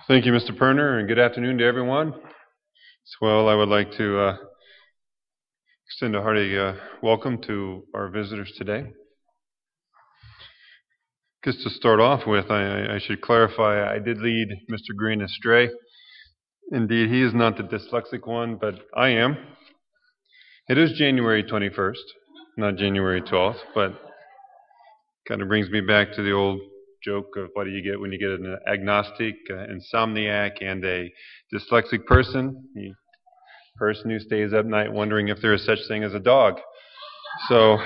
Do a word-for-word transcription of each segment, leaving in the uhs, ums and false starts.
Thank you, Mister Perner, and good afternoon to everyone. As well, I would like to uh, extend a hearty uh, welcome to our visitors today. Just to start off with, I, I should clarify I did lead Mister Green astray. Indeed, he is not the dyslexic one, but I am. It is January twenty-first, not January twelfth, but kind of brings me back to the old joke of what do you get when you get an agnostic, uh, insomniac, and a dyslexic person. You person who stays up night wondering if there is such thing as a dog. So,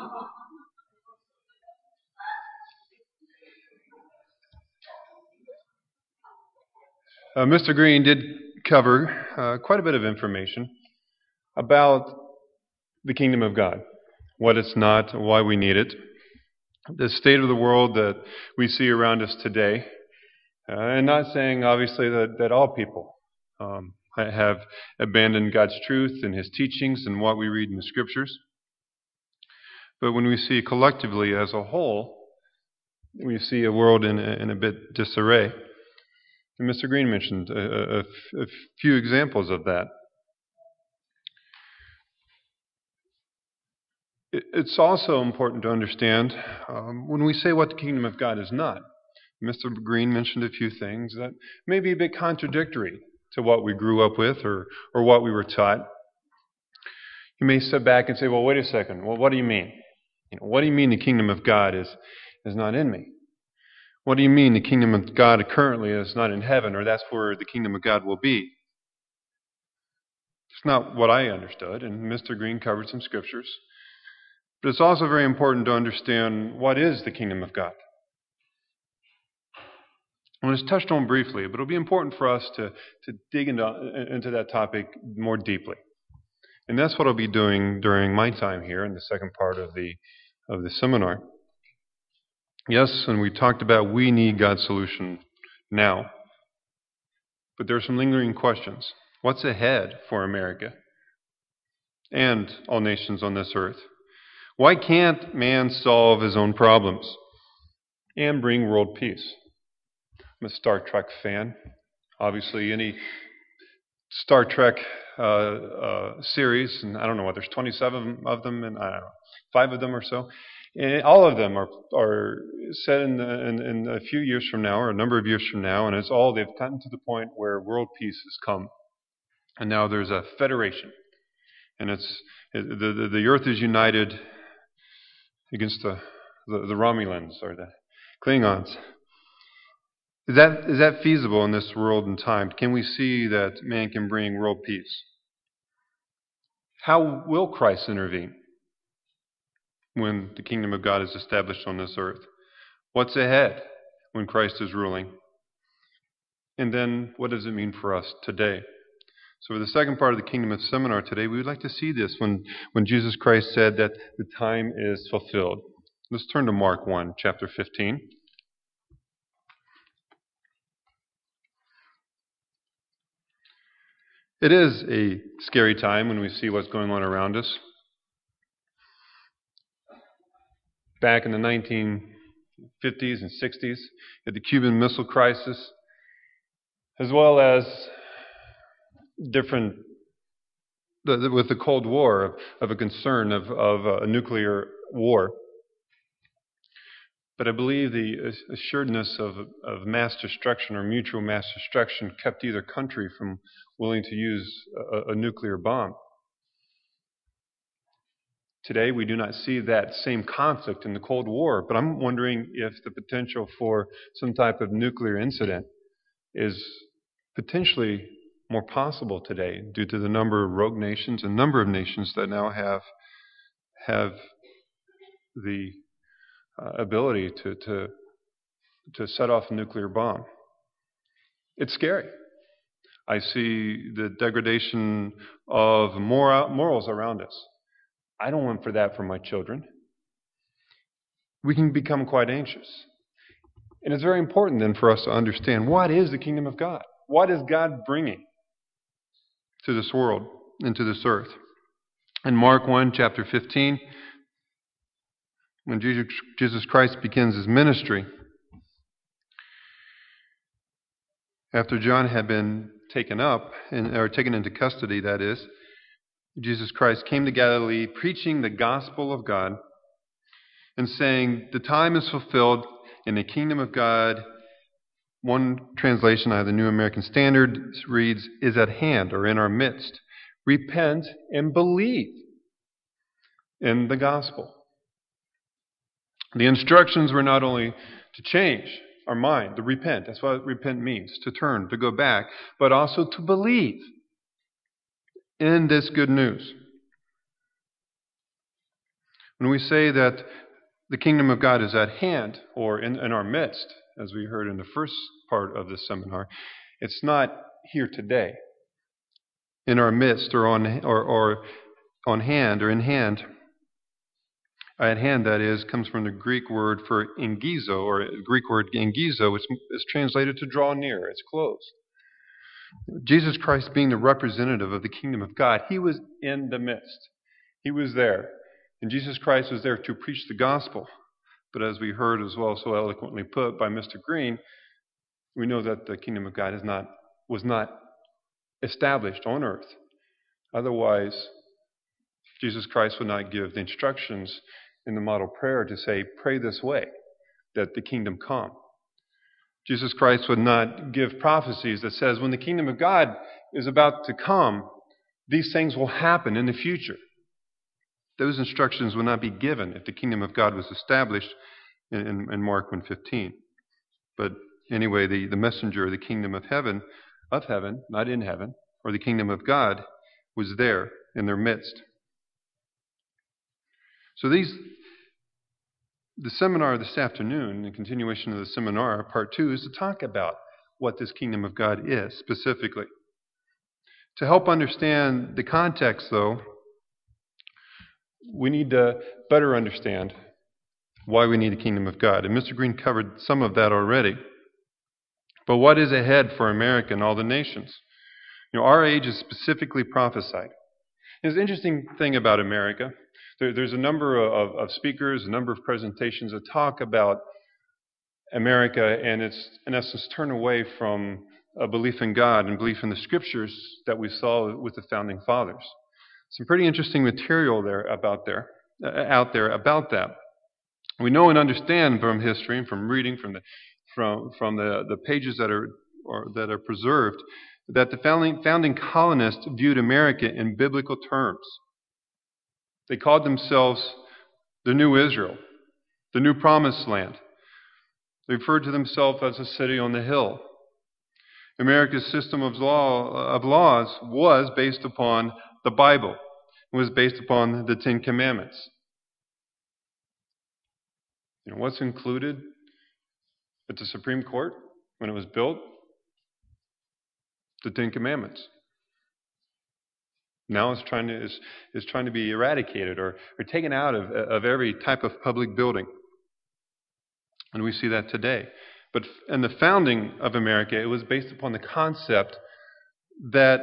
uh, Mister Green did cover uh, quite a bit of information about the kingdom of God, what it's not, why we need it, the state of the world that we see around us today, uh, and not saying, obviously, that, that all people um, have abandoned God's truth and His teachings and what we read in the Scriptures. But when we see collectively as a whole, we see a world in, in a bit disarray. And Mister Green mentioned a, a, a few examples of that. It's also important to understand um, when we say what the kingdom of God is not. Mister Green mentioned a few things that may be a bit contradictory to what we grew up with or, or what we were taught. You may sit back and say, well, wait a second. Well, what do you mean? You know, what do you mean the kingdom of God is, is not in me? What do you mean the kingdom of God currently is not in heaven, or that's where the kingdom of God will be? It's not what I understood, and Mister Green covered some scriptures. But it's also very important to understand what is the kingdom of God. And it's touched on briefly, but it'll be important for us to, to dig into, into that topic more deeply. And that's what I'll be doing during my time here in the second part of the of the seminar. Yes, and we talked about we need God's solution now. But there are some lingering questions. What's ahead for America and all nations on this earth? Why can't man solve his own problems and bring world peace? I'm a Star Trek fan. Obviously, any Star Trek uh, uh, series, and I don't know what, there's twenty-seven of them, and I don't know, five of them or so. And all of them are are set in, the, in, in a few years from now, or a number of years from now, and it's all, they've gotten to the point where world peace has come. And now there's a federation. And it's the, the, the earth is united against the, the, the Romulans or the Klingons. Is that is that feasible in this world and time? Can we see that man can bring world peace? How will Christ intervene when the kingdom of God is established on this earth? What's ahead when Christ is ruling? And then what does it mean for us today? So for the second part of the Kingdom of Seminar today, we would like to see this when, when Jesus Christ said that the time is fulfilled. Let's turn to Mark one, chapter fifteen. It is a scary time when we see what's going on around us. Back in the nineteen fifties and sixties, at the Cuban Missile Crisis, as well as different, the, the, with the Cold War, of, of a concern of, of a nuclear war. But I believe the assuredness of, of mass destruction or mutual mass destruction kept either country from willing to use a, a nuclear bomb. Today, we do not see that same conflict in the Cold War, but I'm wondering if the potential for some type of nuclear incident is potentially more possible today due to the number of rogue nations and number of nations that now have have the uh, ability to, to to set off a nuclear bomb. It's scary. I see the degradation of moral, morals around us. I don't want for that for my children. We can become quite anxious. And it's very important then for us to understand what is the kingdom of God? What is God bringing to this world and to this earth? In Mark one, chapter fifteen, when Jesus Christ begins his ministry, After John had been taken up, in, or taken into custody, that is, Jesus Christ came to Galilee preaching the gospel of God and saying, the time is fulfilled in the kingdom of God. One translation out of the New American Standard reads, is at hand, or in our midst. Repent and believe in the gospel. The instructions were not only to change our mind, to repent. That's what repent means, to turn, to go back, but also to believe in this good news. When we say that the kingdom of God is at hand, or in, in our midst, as we heard in the first part of this seminar, it's not here today, in our midst, or on or, or on hand, or in hand. At hand, that is, comes from the Greek word for engizo, or Greek word engizo, which is translated to draw near. It's close. Jesus Christ being the representative of the kingdom of God, he was in the midst. He was there. And Jesus Christ was there to preach the gospel. But as we heard as well so eloquently put by Mister Green, we know that the kingdom of God is not was not established on earth. Otherwise, Jesus Christ would not give the instructions in the model prayer to say, pray this way, that the kingdom come. Jesus Christ would not give prophecies that says, when the kingdom of God is about to come, these things will happen in the future. Those instructions would not be given if the kingdom of God was established in, in, in Mark one fifteen. But anyway, the, the messenger of the kingdom of heaven, of heaven, not in heaven, or the kingdom of God, was there in their midst. So these, the seminar this afternoon, the continuation of the seminar, part two, is to talk about what this kingdom of God is specifically. To help understand the context, though, we need to better understand why we need the kingdom of God. And Mister Green covered some of that already. But what is ahead for America and all the nations? You know, our age is specifically prophesied. There's an interesting thing about America. There, there's a number of, of speakers, a number of presentations that talk about America and its, in essence, turn away from a belief in God and belief in the scriptures that we saw with the founding fathers. Some pretty interesting material there about there, uh, out there about that. We know and understand from history and from reading from the from from the, the pages that are or that are preserved that the founding founding colonists viewed America in biblical terms. They called themselves the New Israel, the New Promised Land. They referred to themselves as a city on the hill. America's system of law of laws was based upon the Bible. It was based upon the Ten Commandments. You know, what's included at the Supreme Court when it was built? The Ten Commandments. Now it's trying to is, is trying to be eradicated or, or taken out of, of every type of public building. And we see that today. But in the founding of America, it was based upon the concept that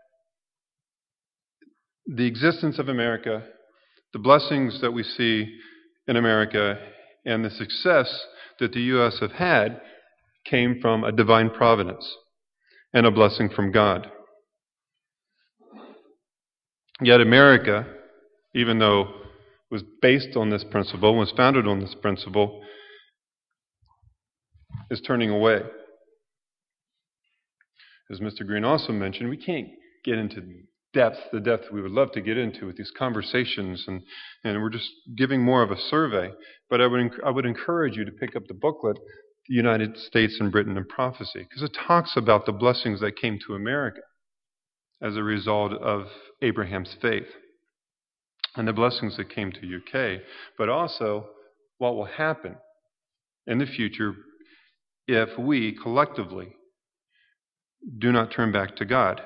the existence of America, the blessings that we see in America, and the success that the U S have had came from a divine providence and a blessing from God. Yet America, even though it was based on this principle, was founded on this principle, is turning away. As Mister Green also mentioned, we can't get into depth, the depth we would love to get into with these conversations, and, and we're just giving more of a survey. But I would, I would encourage you to pick up the booklet, The United States and Britain in Prophecy, because it talks about the blessings that came to America as a result of Abraham's faith, and the blessings that came to U K, but also what will happen in the future if we collectively do not turn back to God.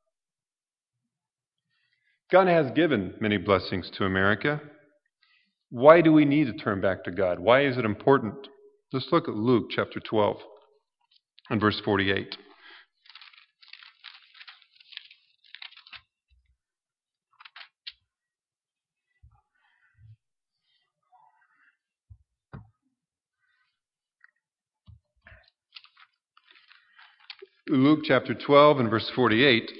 God has given many blessings to America. Why do we need to turn back to God? Why is it important? Let's look at Luke chapter twelve and verse forty-eight. Luke chapter twelve and verse forty-eight.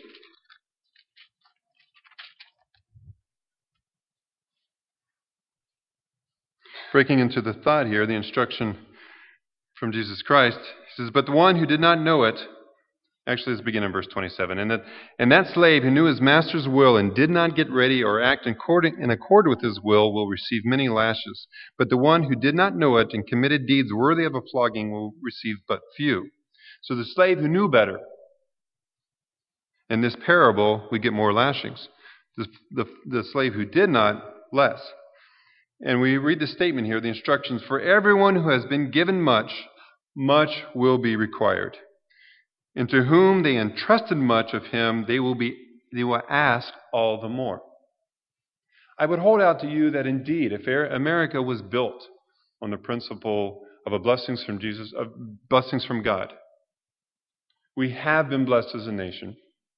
Breaking into the thought here, the instruction from Jesus Christ, he says, "But the one who did not know it," actually let's begin in verse twenty-seven, "and that, and that slave who knew his master's will and did not get ready or act in accord, in accord with his will will receive many lashes. But the one who did not know it and committed deeds worthy of a flogging will receive but few." So the slave who knew better, in this parable, we get more lashings. The, the, the slave who did not, less. And we read the statement here, the instructions, "For everyone who has been given much, much will be required. And to whom they entrusted much of him, they will be they will ask all the more." I would hold out to you that indeed, if America was built on the principle of a blessings from Jesus, of blessings from God, we have been blessed as a nation,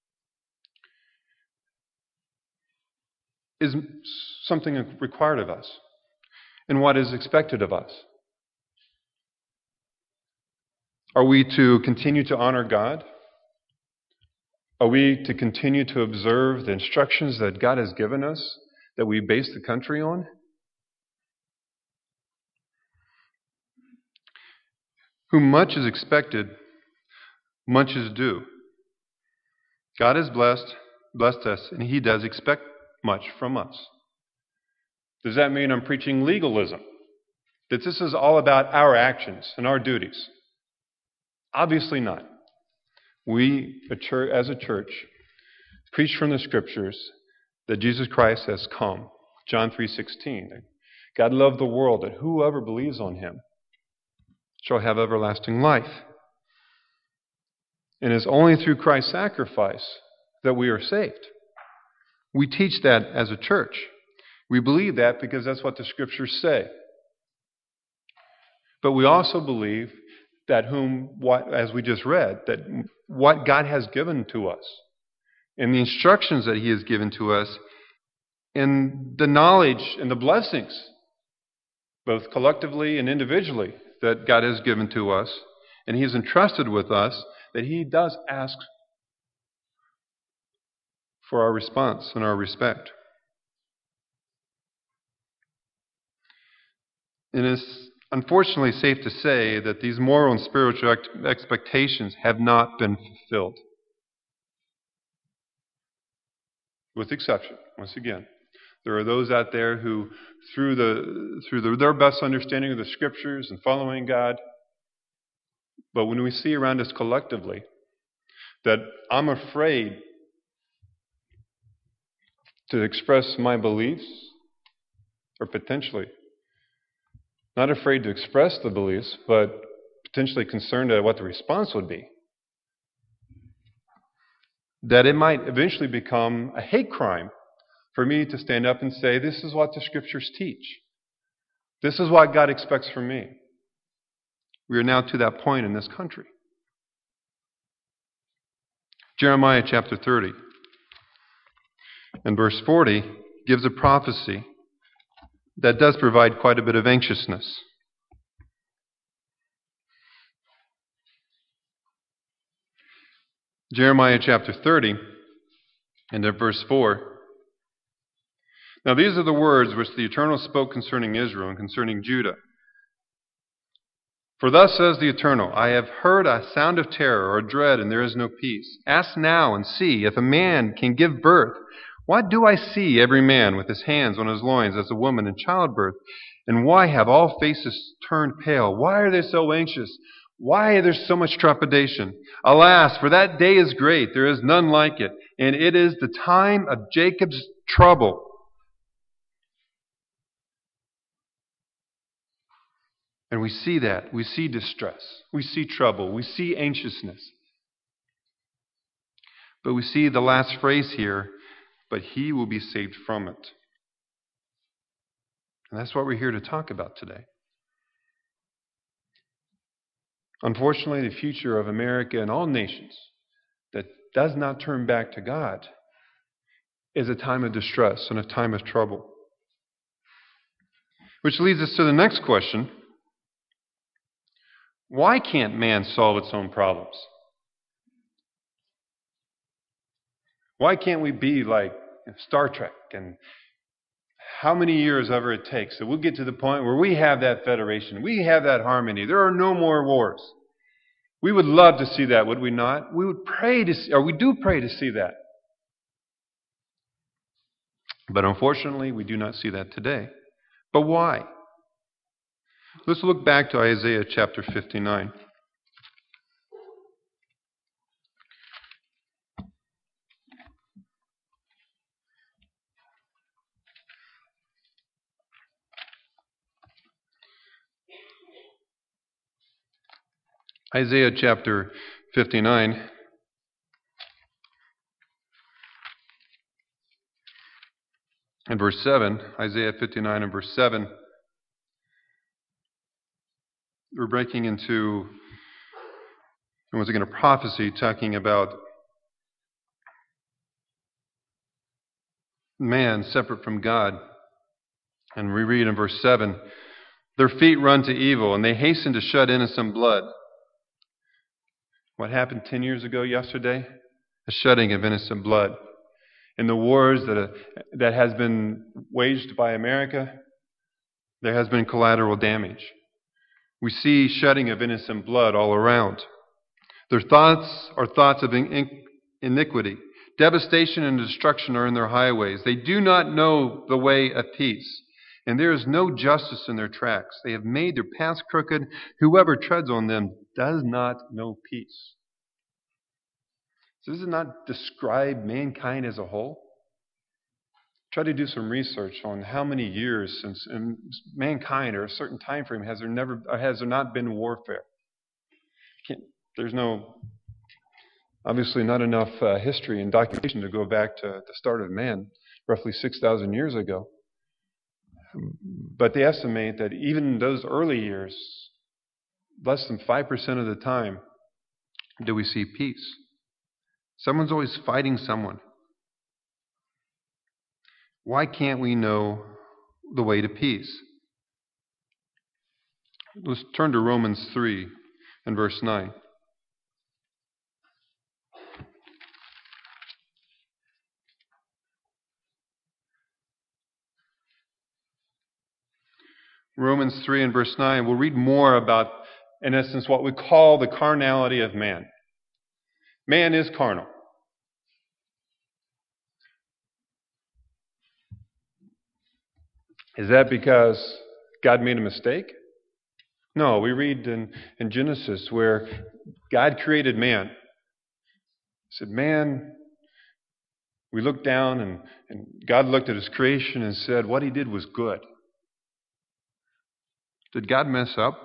is something required of us, and what is expected of us. Are we to continue to honor God? Are we to continue to observe the instructions that God has given us, that we base the country on? Whom much is expected, much is due. God has blessed, blessed us, and He does expect much from us. Does that mean I'm preaching legalism? That this is all about our actions and our duties? Obviously not. We, as a church, preach from the Scriptures that Jesus Christ has come. John three sixteen. God loved the world, that whoever believes on Him shall have everlasting life. And it's only through Christ's sacrifice that we are saved. We teach that as a church. We believe that because that's what the Scriptures say. But we also believe that whom, what, as we just read, that what God has given to us, and the instructions that He has given to us, and the knowledge and the blessings, both collectively and individually, that God has given to us, and He has entrusted with us, that He does ask for our response and our respect. And it's unfortunately safe to say that these moral and spiritual ex- expectations have not been fulfilled. With exception, once again, there are those out there who, through the through the, their best understanding of the Scriptures and following God, but when we see around us collectively that I'm afraid to express my beliefs, or potentially not afraid to express the beliefs, but potentially concerned at what the response would be, that it might eventually become a hate crime for me to stand up and say, this is what the Scriptures teach. This is what God expects from me. We are now to that point in this country. Jeremiah chapter thirty and verse forty gives a prophecy that does provide quite a bit of anxiousness. Jeremiah chapter thirty and at verse four. Now these are the words which the Eternal spoke concerning Israel and concerning Judah. For thus says the Eternal, I have heard a sound of terror or dread, and there is no peace. Ask now and see if a man can give birth. What do I see every man with his hands on his loins as a woman in childbirth? And why have all faces turned pale? Why are they so anxious? Why is there so much trepidation? Alas, for that day is great, there is none like it, and it is the time of Jacob's trouble. And we see that. We see distress. We see trouble. We see anxiousness. But we see the last phrase here, but he will be saved from it. And that's what we're here to talk about today. Unfortunately, the future of America and all nations that does not turn back to God is a time of distress and a time of trouble. Which leads us to the next question. Why can't man solve its own problems? Why can't we be like Star Trek and how many years ever it takes that we'll get to the point where we have that federation, we have that harmony, there are no more wars. We would love to see that, would we not? We would pray to see, or we do pray to see that. But unfortunately, we do not see that today. But why? Let's look back to Isaiah chapter fifty-nine. Isaiah chapter fifty-nine. And verse seven, Isaiah fifty-nine and verse seven, we're breaking into, once again, a prophecy talking about man separate from God. And we read in verse seven, their feet run to evil, and they hasten to shed innocent blood. What happened ten years ago yesterday? A shedding of innocent blood. In the wars that, uh, that has been waged by America, there has been collateral damage. We see shedding of innocent blood all around. Their thoughts are thoughts of in- iniquity. Devastation and destruction are in their highways. They do not know the way of peace, and there is no justice in their tracks. They have made their paths crooked. Whoever treads on them does not know peace. So does it not describe mankind as a whole? Try to do some research on how many years since in mankind, or a certain time frame, has there never has there not been warfare? Can't, there's no, obviously not enough uh, history and documentation to go back to the start of man, roughly six thousand years ago. But they estimate that even in those early years, less than five percent of the time do we see peace. Someone's always fighting someone. Why can't we know the way to peace? Let's turn to Romans three and verse nine. Romans three and verse nine, we'll read more about, in essence, what we call the carnality of man. Man is carnal. Is that because God made a mistake? No, we read in, in Genesis where God created man. He said, man, we looked down and, and God looked at his creation and said what he did was good. Did God mess up?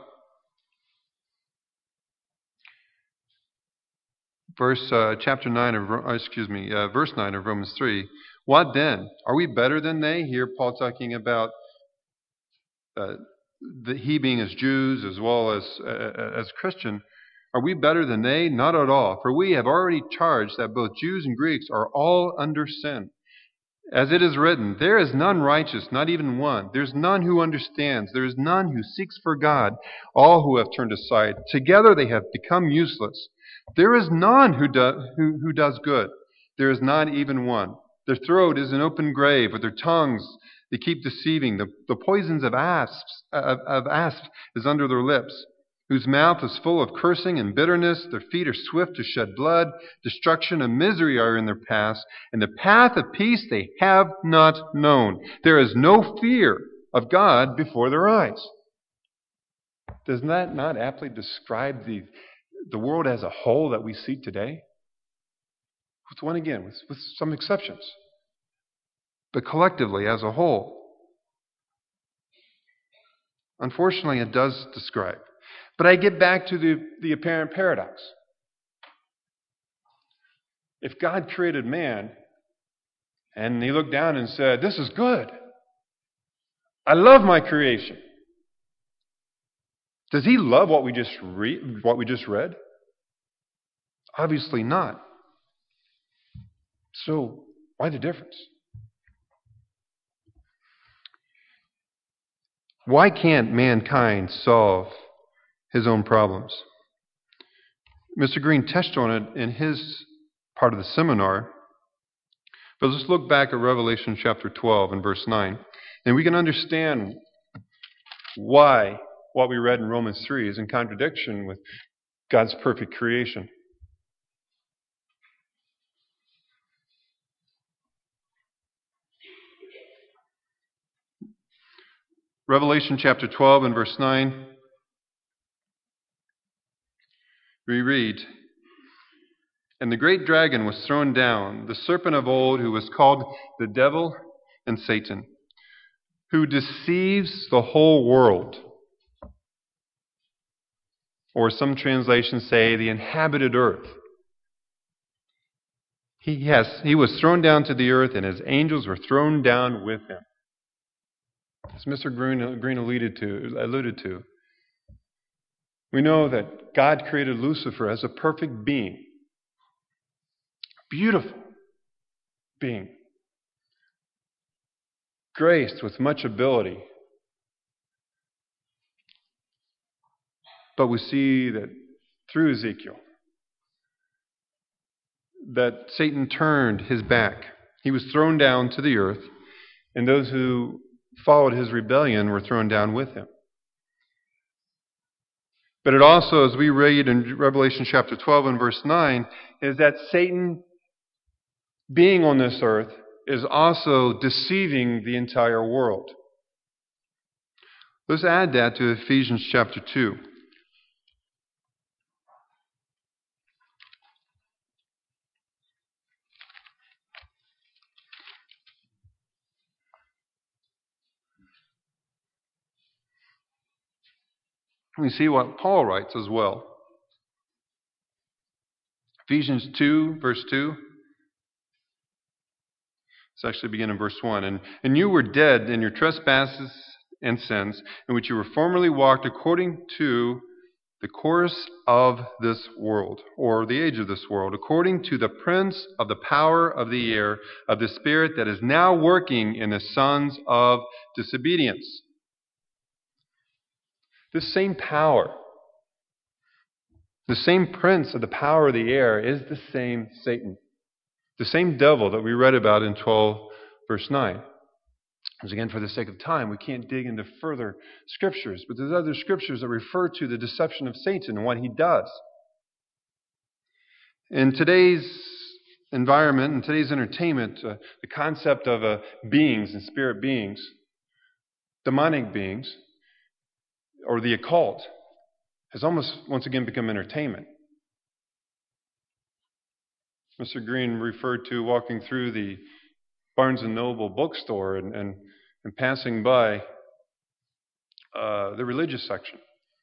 Verse uh, chapter nine of uh, excuse me, uh, verse nine of Romans three. What then? Are we better than they? Here, Paul talking about uh, the, he being as Jews as well as uh, as Christian. Are we better than they? Not at all. For we have already charged that both Jews and Greeks are all under sin. As it is written, there is none righteous, not even one. There is none who understands. There is none who seeks for God. All who have turned aside, together they have become useless. There is none who, do, who, who does good. There is not even one. Their throat is an open grave. With their tongues they keep deceiving. The, the poisons of asps, of, of asp is under their lips, whose mouth is full of cursing and bitterness. Their feet are swift to shed blood. Destruction and misery are in their paths, and the path of peace they have not known. There is no fear of God before their eyes. Does that not aptly describe the, the world as a whole that we see today? With one again, with, with some exceptions. But collectively, as a whole. Unfortunately, it does describe. But I get back to the, the apparent paradox. If God created man, and he looked down and said, this is good. I love my creation. Does he love what we just read, what we just read? Obviously not. So, why the difference? Why can't mankind solve his own problems? Mister Green touched on it in his part of the seminar But let's look back at Revelation chapter twelve and verse nine, and we can understand why what we read in Romans three is in contradiction with God's perfect creation. Revelation chapter twelve and verse nine, we read, "And the great dragon was thrown down, the serpent of old, who was called the devil and Satan, who deceives the whole world." Or some translations say the inhabited earth. He has he was thrown down to the earth, and his angels were thrown down with him. As Mister Green, Green alluded to, alluded to, we know that God created Lucifer as a perfect being. Beautiful being. Graced with much ability. But we see that through Ezekiel, that Satan turned his back. He was thrown down to the earth, and those who followed his rebellion were thrown down with him. But it also, as we read in Revelation chapter twelve and verse nine, is that Satan, being on this earth, is also deceiving the entire world. Let's add that to Ephesians chapter two. We see what Paul writes as well. Ephesians two, verse two. Let's actually begin in verse one. And, and you were dead in your trespasses and sins, in which you were formerly walked according to the course of this world, or the age of this world, according to the prince of the power of the air, of the spirit that is now working in the sons of disobedience. This same power, the same prince of the power of the air, is the same Satan. The same devil that we read about in twelve, verse nine. As again, for the sake of time, we can't dig into further scriptures, but there's other scriptures that refer to the deception of Satan and what he does. In today's environment, in today's entertainment, uh, the concept of uh, beings and spirit beings, demonic beings, or the occult, has almost once again become entertainment. Mister Green referred to walking through the Barnes and Noble bookstore and, and, and passing by uh, the religious section.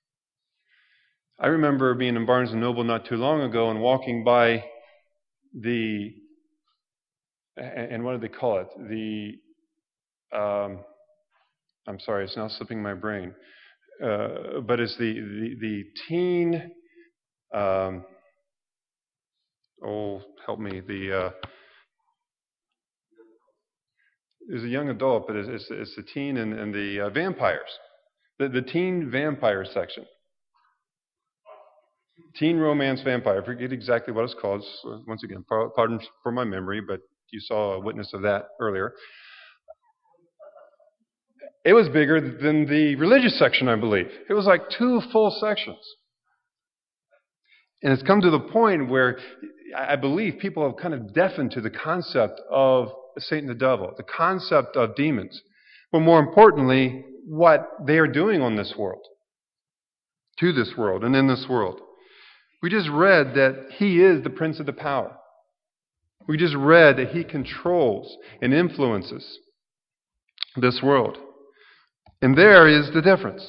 I remember being in Barnes and Noble not too long ago and walking by the, and what do they call it? The, um, I'm sorry, it's now slipping my brain. Uh, but it's the, the, the teen, um, oh, help me, the, uh, there's a young adult, but it's, it's, it's the teen and, and the uh, vampires. The, the teen vampire section. Teen romance vampire. I forget exactly what it's called. So once again, pardon for my memory, but you saw a witness of that earlier. It was bigger than the religious section, I believe. It was like two full sections. And it's come to the point where I believe people have kind of deafened to the concept of Satan the devil, the concept of demons, but more importantly, what they are doing on this world, to this world and in this world. We just read that he is the prince of the power. We just read that he controls and influences this world. And there is the difference.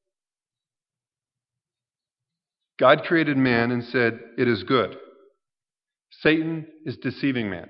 God created man and said, "It is good." Satan is deceiving man.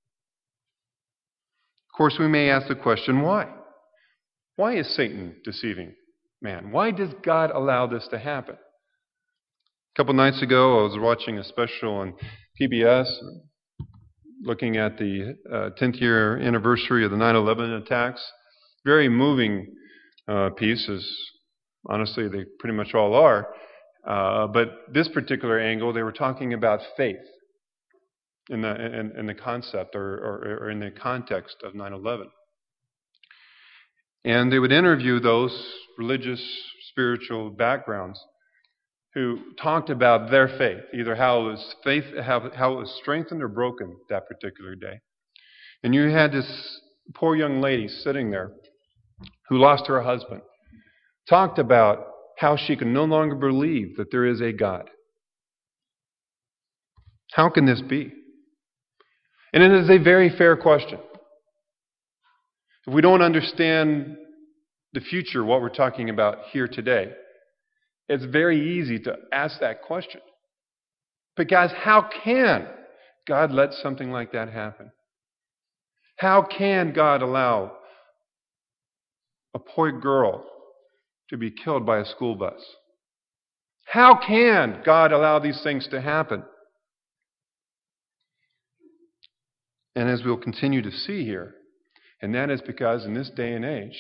Of course, we may ask the question, why? Why is Satan deceiving man? Why does God allow this to happen? A couple nights ago, I was watching a special on P B S, looking at the uh, tenth year anniversary of the nine eleven attacks. Very moving uh, piece, as honestly they pretty much all are. Uh, but this particular angle, they were talking about faith. in the in, in the concept or, or, or in the context of nine eleven. And they would interview those religious, spiritual backgrounds who talked about their faith, either how it was faith, how, how it was strengthened or broken that particular day. And you had this poor young lady sitting there who lost her husband, talked about how she can no longer believe that there is a God. How can this be? And it is a very fair question. If we don't understand the future, what we're talking about here today, it's very easy to ask that question. Because how can God let something like that happen? How can God allow a poor girl to be killed by a school bus? How can God allow these things to happen? And as we'll continue to see here, and that is because in this day and age,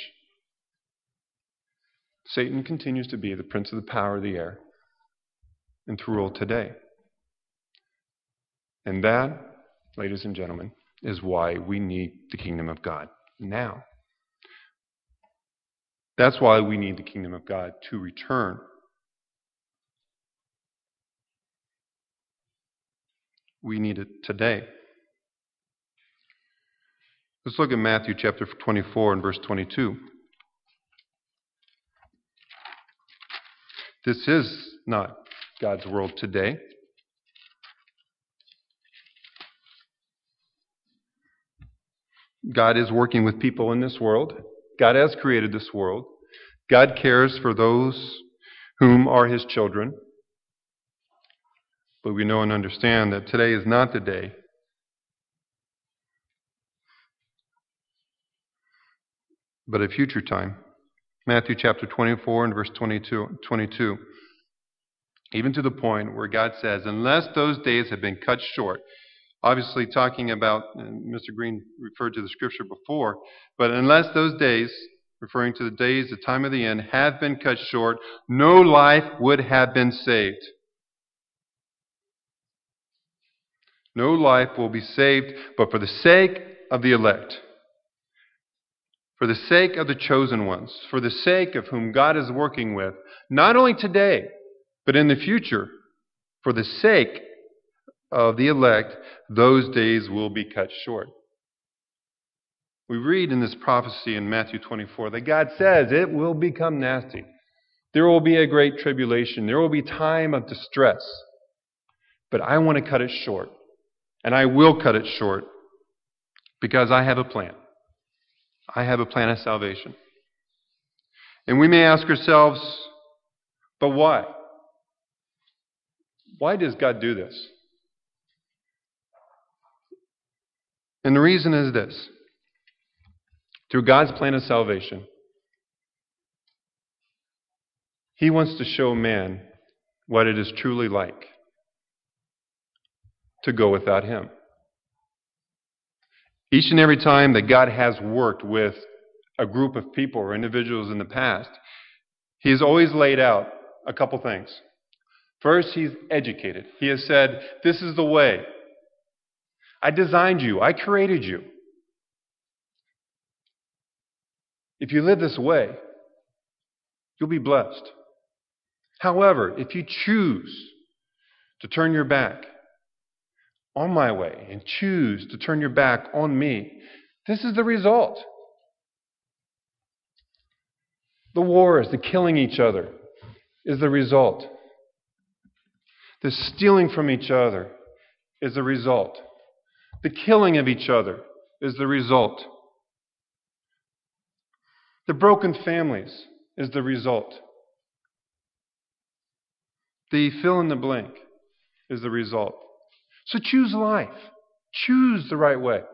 Satan continues to be the prince of the power of the air and to rule today. And that, ladies and gentlemen, is why we need the kingdom of God now. That's why we need the kingdom of God to return. We need it today. Let's look at Matthew chapter twenty-four and verse twenty-two. This is not God's world today. God is working with people in this world. God has created this world. God cares for those whom are His children. But we know and understand that today is not the day. But a future time. Matthew chapter twenty-four and verse twenty-two, twenty-two. Even to the point where God says, unless those days have been cut short. Obviously talking about, and Mister Green referred to the scripture before, but unless those days, referring to the days, the time of the end, have been cut short, no life would have been saved. No life will be saved, but for the sake of the elect. For the sake of the chosen ones, for the sake of whom God is working with, not only today, but in the future, for the sake of the elect, those days will be cut short. We read in this prophecy in Matthew twenty-four that God says it will become nasty. There will be a great tribulation. There will be time of distress. But I want to cut it short. And I will cut it short because I have a plan. I have a plan of salvation. And we may ask ourselves, but why? Why does God do this? And the reason is this. Through God's plan of salvation, He wants to show man what it is truly like to go without Him. Each and every time that God has worked with a group of people or individuals in the past, He has always laid out a couple things. First, He's educated. He has said, this is the way. I designed you. I created you. If you live this way, you'll be blessed. However, if you choose to turn your back on my way and choose to turn your back on me, this is the result. The wars, the killing each other is the result. The stealing from each other is the result. The killing of each other is the result. The broken families is the result. The fill in the blank is the result. So choose life. Choose the right way.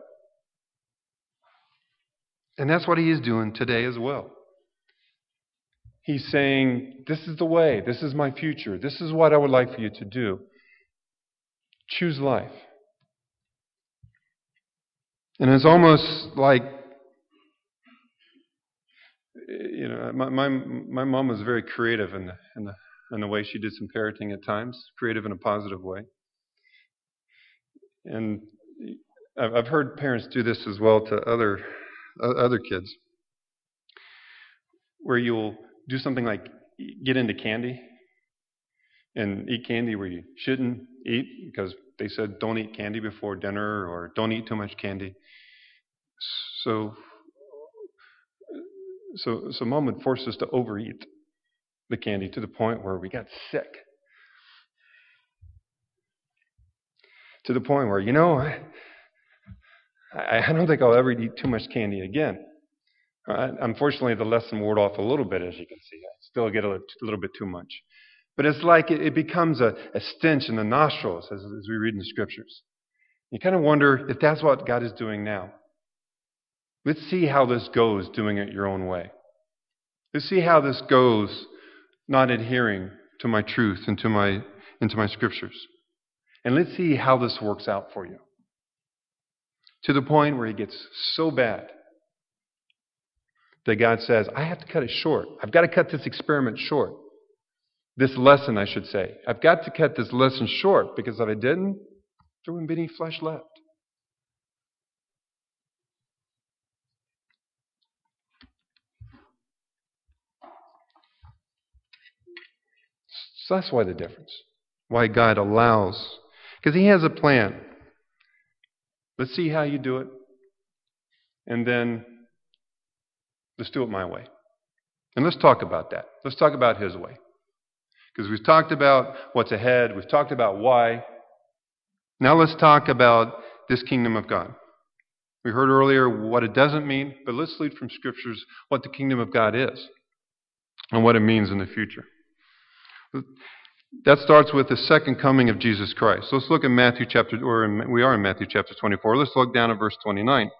And that's what He is doing today as well. He's saying, this is the way. This is my future. This is what I would like for you to do. Choose life. And it's almost like, you know, my my, my mom was very creative in the, in the in the way she did some parenting at times, creative in a positive way. And I've I've heard parents do this as well to other uh, other kids, where you'll do something like get into candy and eat candy where you shouldn't eat because they said don't eat candy before dinner or don't eat too much candy. So, so, so mom would force us to overeat the candy to the point where we got sick. To the point where, you know, I, I don't think I'll ever eat too much candy again. Uh, unfortunately, the lesson wore off a little bit, as you can see. I still get a little, a little bit too much. But it's like it, it becomes a, a stench in the nostrils, as, as we read in the Scriptures. You kind of wonder if that's what God is doing now. Let's see how this goes, doing it your own way. Let's see how this goes, not adhering to my truth and to my, into my Scriptures. And let's see how this works out for you. To the point where it gets so bad that God says, I have to cut it short. I've got to cut this experiment short. This lesson, I should say. I've got to cut this lesson short because if I didn't, there wouldn't be any flesh left. So that's why the difference. Why God allows. Because He has a plan. Let's see how you do it. And then let's do it my way. And let's talk about that. Let's talk about His way. Because we've talked about what's ahead. We've talked about why. Now let's talk about this kingdom of God. We heard earlier what it doesn't mean, but let's read from Scriptures what the kingdom of God is and what it means in the future. That starts with the second coming of Jesus Christ. So let's look at Matthew chapter, or in, we are in Matthew chapter twenty-four. Let's look down at verse twenty-nine.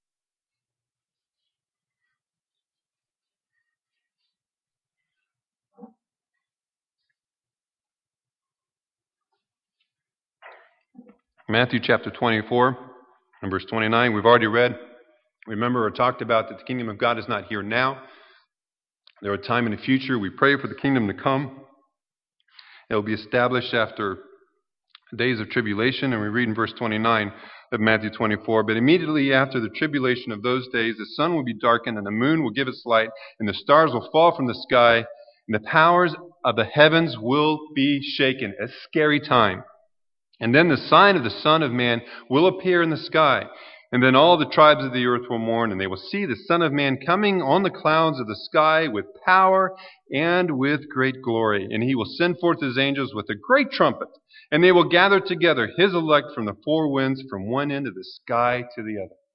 Matthew chapter twenty-four and verse twenty-nine. We've already read, remember or talked about that the kingdom of God is not here now. There are a time in the future we pray for the kingdom to come. It will be established after days of tribulation, and we read in verse twenty-nine of Matthew twenty-four, but immediately after the tribulation of those days, the sun will be darkened, and the moon will give its light, and the stars will fall from the sky, and the powers of the heavens will be shaken. A scary time. And then the sign of the Son of Man will appear in the sky. And then all the tribes of the earth will mourn, and they will see the Son of Man coming on the clouds of the sky with power and with great glory. And He will send forth His angels with a great trumpet, and they will gather together His elect from the four winds, from one end of the sky to the other.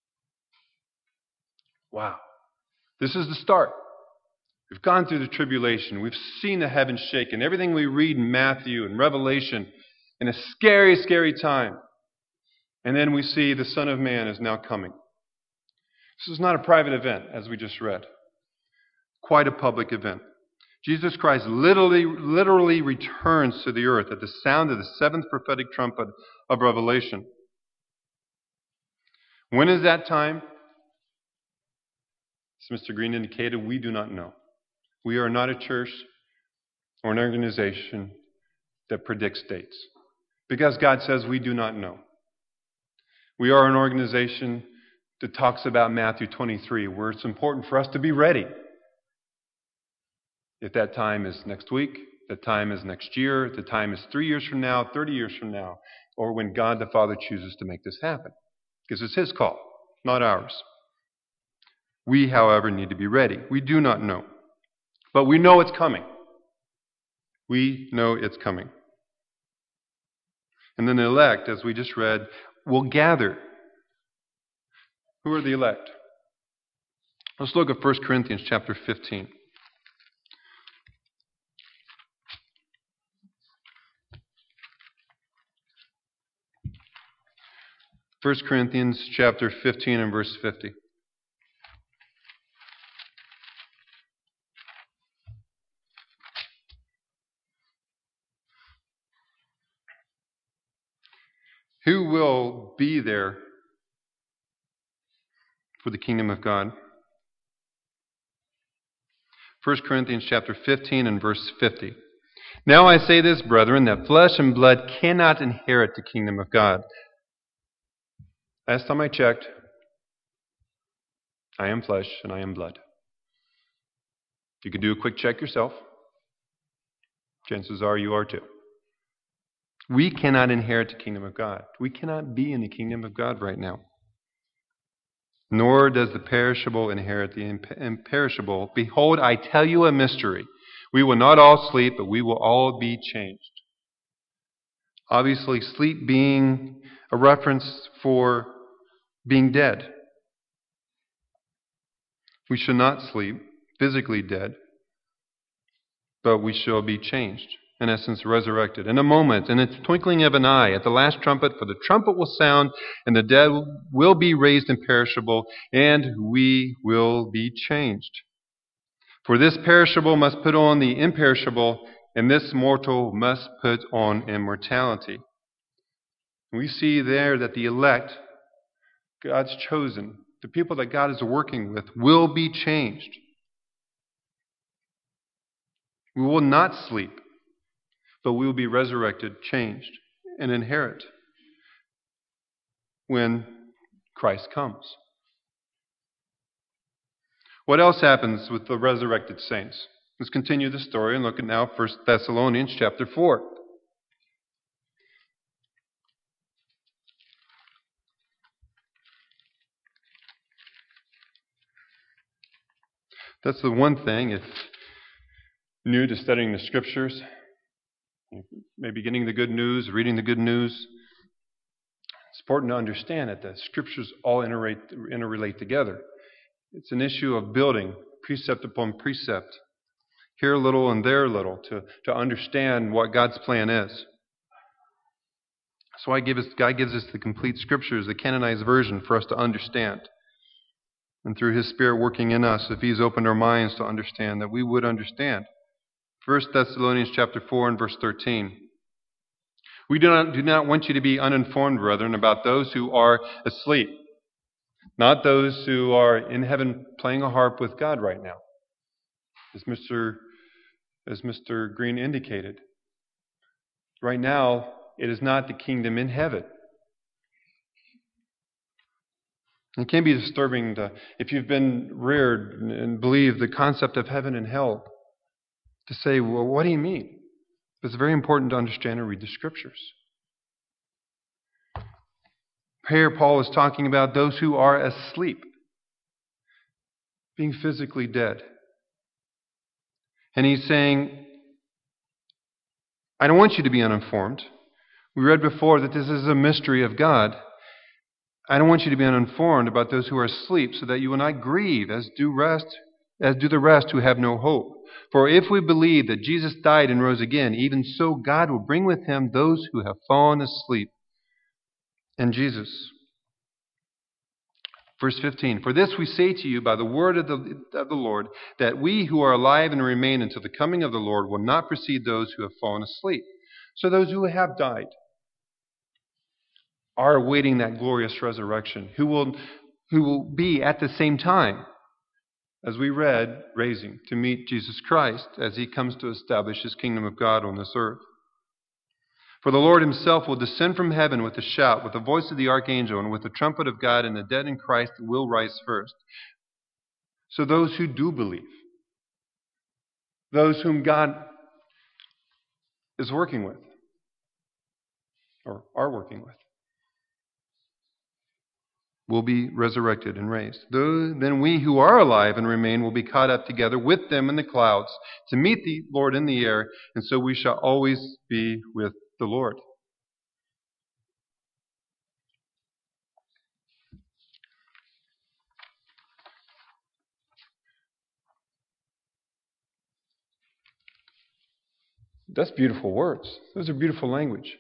Wow. This is the start. We've gone through the tribulation. We've seen the heavens shaken. Everything we read in Matthew and Revelation in a scary, scary time. And then we see the Son of Man is now coming. This is not a private event, as we just read. Quite a public event. Jesus Christ literally, literally returns to the earth at the sound of the seventh prophetic trumpet of Revelation. When is that time? As Mister Green indicated, we do not know. We are not a church or an organization that predicts dates. Because God says we do not know. We are an organization that talks about Matthew twenty-three, where it's important for us to be ready. If that time is next week, that time is next year, the time is three years from now, thirty years from now, or when God the Father chooses to make this happen. Because it's His call, not ours. We, however, need to be ready. We do not know. But we know it's coming. We know it's coming. And then the elect, as we just read, will gather. Who are the elect? Let's look at First Corinthians chapter fifteen. First Corinthians chapter fifteen and verse fifty. Who will be there for the kingdom of God? First Corinthians chapter fifteen and verse fifty. Now I say this, brethren, that flesh and blood cannot inherit the kingdom of God, Last time I checked, I am flesh and I am blood. You can do a quick check yourself. Chances are you are too. We cannot inherit the kingdom of God. We cannot be in the kingdom of God right now. Nor does the perishable inherit the imperishable. Behold, I tell you a mystery. We will not all sleep, but we will all be changed. Obviously, sleep being a reference for being dead. We should not sleep, physically dead, but we shall be changed. In essence, resurrected. In a moment, in the twinkling of an eye, at the last trumpet, for the trumpet will sound, and the dead will be raised imperishable, and we will be changed. For this perishable must put on the imperishable, and this mortal must put on immortality. We see there that the elect, God's chosen, the people that God is working with, will be changed. We will not sleep, but we will be resurrected, changed, and inherit when Christ comes. What else happens with the resurrected saints? Let's continue the story and look at now First Thessalonians chapter four. That's the one thing, if new to studying the Scriptures, maybe getting the good news, reading the good news, it's important to understand that the Scriptures all interrelate, interrelate together. It's an issue of building precept upon precept, here a little and there a little, to, to understand what God's plan is. That's why God gives us the complete Scriptures, the canonized version, for us to understand. And through His Spirit working in us, if He's opened our minds to understand, that we would understand. First Thessalonians chapter four and verse thirteen. We do not, do not want you to be uninformed, brethren, about those who are asleep, not those who are in heaven playing a harp with God right now, as Mister as Mister Green indicated. Right now, it is not the kingdom in heaven. It can be disturbing to, if you've been reared and believe the concept of heaven and hell, to say, well, what do you mean? It's very important to understand and read the Scriptures. Here, Paul is talking about those who are asleep, being physically dead. And he's saying, I don't want you to be uninformed. We read before that this is a mystery of God. I don't want you to be uninformed about those who are asleep, so that you will not grieve as do rest, as do the rest who have no hope. For if we believe that Jesus died and rose again, even so God will bring with Him those who have fallen asleep in Jesus. Verse fifteen, for this we say to you by the word of the, of the Lord, that we who are alive and remain until the coming of the Lord will not precede those who have fallen asleep. So those who have died are awaiting that glorious resurrection, who will, who will be at the same time, as we read, raising to meet Jesus Christ as He comes to establish His kingdom of God on this earth. For the Lord Himself will descend from heaven with a shout, with the voice of the archangel, and with the trumpet of God, and the dead in Christ will rise first. So those who do believe, those whom God is working with, or are working with, will be resurrected and raised. Then we who are alive and remain will be caught up together with them in the clouds to meet the Lord in the air, and so we shall always be with the Lord. That's beautiful words. Those are beautiful language.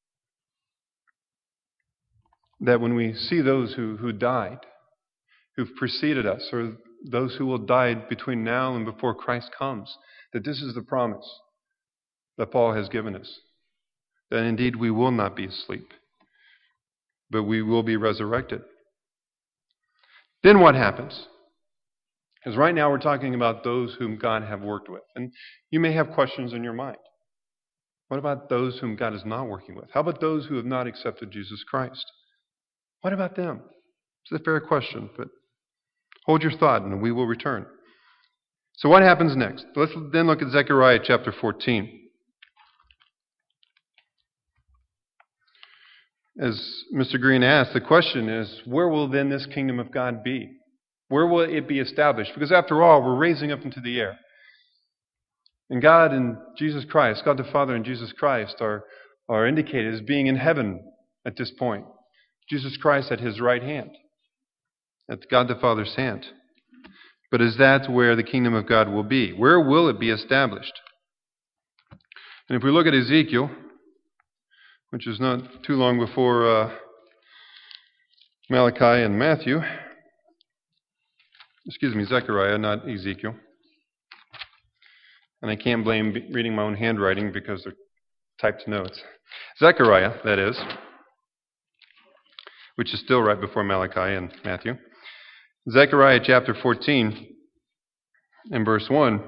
That when we see those who, who died, who've preceded us, or those who will die between now and before Christ comes, that this is the promise that Paul has given us. That indeed we will not be asleep, but we will be resurrected. Then what happens? Because right now we're talking about those whom God have worked with. And you may have questions in your mind. What about those whom God is not working with? How about those who have not accepted Jesus Christ? What about them? It's a fair question, but hold your thought and we will return. So what happens next? Let's then look at Zechariah chapter fourteen. As Mister Green asked, the question is, where will then this kingdom of God be? Where will it be established? Because after all, we're raising up into the air. And God and Jesus Christ, God the Father and Jesus Christ are, are indicated as being in heaven at this point. Jesus Christ at his right hand, at God the Father's hand. But is that where the kingdom of God will be? Where will it be established? And if we look at Ezekiel, which is not too long before uh, Malachi and Matthew, excuse me, Zechariah, not Ezekiel. And I can't blame reading my own handwriting because they're typed notes. Zechariah, that is, which is still right before Malachi and Matthew. Zechariah chapter fourteen and verse one.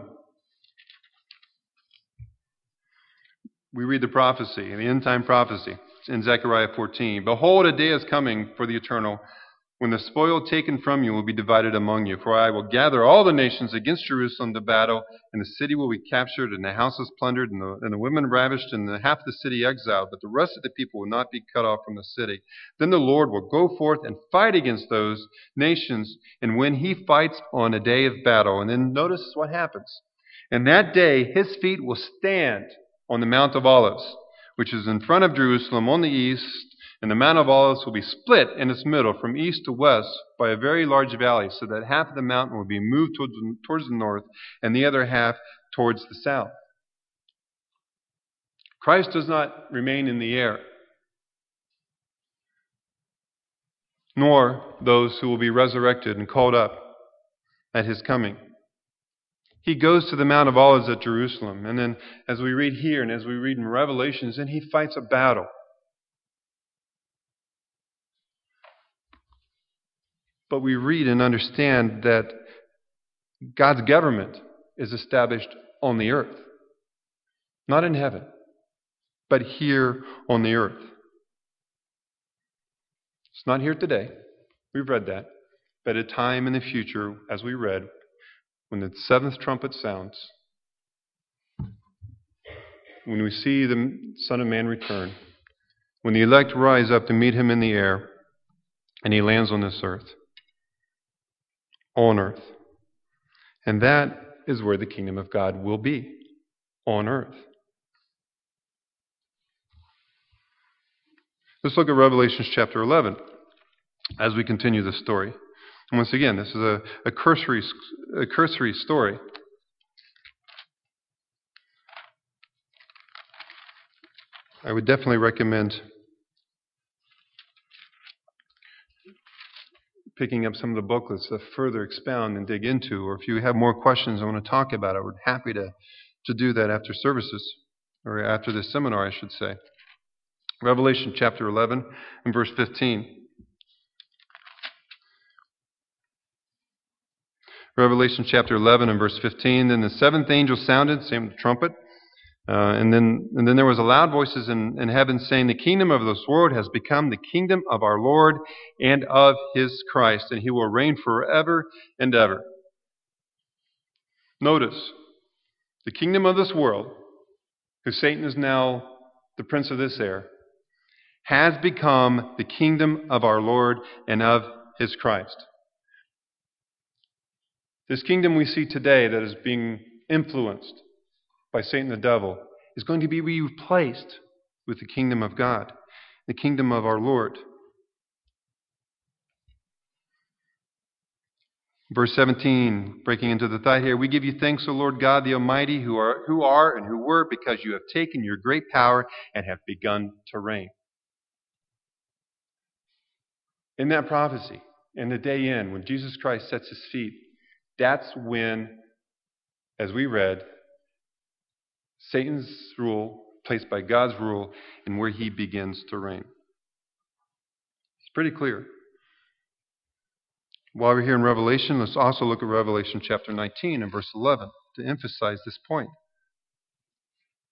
We read the prophecy, the end-time prophecy in Zechariah fourteen. Behold, a day is coming for the eternal, when the spoil taken from you will be divided among you. For I will gather all the nations against Jerusalem to battle, and the city will be captured, and the houses plundered, and the, and the women ravished, and the, half the city exiled. But the rest of the people will not be cut off from the city. Then the Lord will go forth and fight against those nations, and when he fights on a day of battle, and then notice what happens. And that day his feet will stand on the Mount of Olives, which is in front of Jerusalem on the east, and the Mount of Olives will be split in its middle from east to west by a very large valley, so that half of the mountain will be moved towards, towards the north and the other half towards the south. Christ does not remain in the air, nor those who will be resurrected and called up at his coming. He goes to the Mount of Olives at Jerusalem, and then as we read here and as we read in Revelations, then he fights a battle. But we read and understand that God's government is established on the earth. Not in heaven, but here on the earth. It's not here today. We've read that. But a time in the future, as we read, when the seventh trumpet sounds, when we see the Son of Man return, when the elect rise up to meet him in the air, and he lands on this earth, on earth. And that is where the kingdom of God will be, on earth. Let's look at Revelation chapter eleven as we continue this story. And once again, this is a, a, cursory, a cursory story. I would definitely recommend picking up some of the booklets to further expound and dig into, or if you have more questions I want to talk about, we're happy to, to do that after services, or after this seminar, I should say. Revelation chapter eleven and verse fifteen. Revelation chapter eleven and verse fifteen. Then the seventh angel sounded, same with the trumpet. Uh, and then and then there was a loud voices in, in heaven saying, the kingdom of this world has become the kingdom of our Lord and of his Christ, and he will reign forever and ever. Notice, the kingdom of this world, who Satan is now the prince of this air, has become the kingdom of our Lord and of his Christ. This kingdom we see today that is being influenced by Satan the devil is going to be replaced with the kingdom of God, the kingdom of our Lord. Verse seventeen, breaking into the thought here, we give you thanks, O Lord God the Almighty, who are, who are and who were, because you have taken your great power and have begun to reign. In that prophecy, in the day in, when Jesus Christ sets his feet, that's when, as we read, Satan's rule placed by God's rule and where he begins to reign. It's pretty clear. While we're here in Revelation, let's also look at Revelation chapter nineteen and verse eleven to emphasize this point.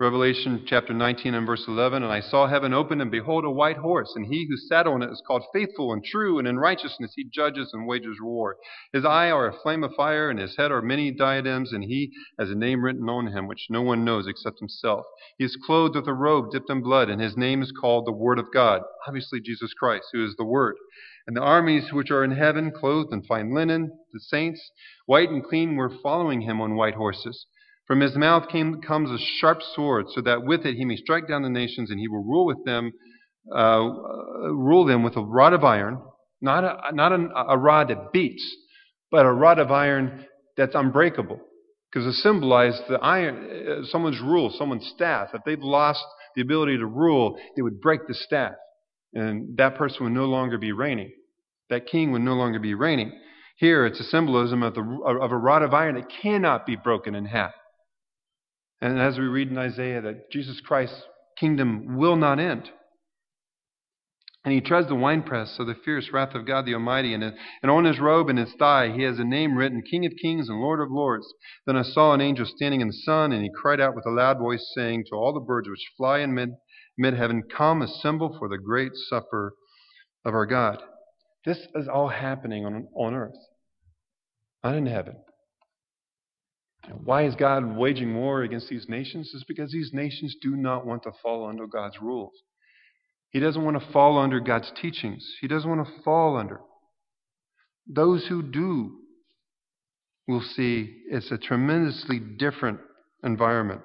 Revelation chapter nineteen and verse eleven, and I saw heaven open, and behold a white horse, and he who sat on it is called Faithful and True, and in righteousness he judges and wages war. His eye are a flame of fire, and his head are many diadems, and he has a name written on him which no one knows except himself. He is clothed with a robe dipped in blood, and his name is called the Word of God. Obviously Jesus Christ, who is the Word. And the armies which are in heaven, clothed in fine linen, the saints, white and clean, were following him on white horses. From his mouth came, comes a sharp sword, so that with it he may strike down the nations, and he will rule with them, uh, rule them with a rod of iron, not a, not a, a rod that beats, but a rod of iron that's unbreakable, because it symbolized the iron, uh, someone's rule, someone's staff. If they've lost the ability to rule, they would break the staff, and that person would no longer be reigning. That king would no longer be reigning. Here, it's a symbolism of, the, of a rod of iron that cannot be broken in half. And as we read in Isaiah, that Jesus Christ's kingdom will not end. And he treads the winepress of the fierce wrath of God the Almighty. And, and on his robe and his thigh he has a name written, King of Kings and Lord of Lords. Then I saw an angel standing in the sun, and he cried out with a loud voice, saying to all the birds which fly in mid, mid-heaven, Come, assemble for the great supper of our God. This is all happening on, on earth, not in heaven. Why is God waging war against these nations? It's because these nations do not want to fall under God's rules. He doesn't want to fall under God's teachings. He doesn't want to fall under. Those who do will see it's a tremendously different environment.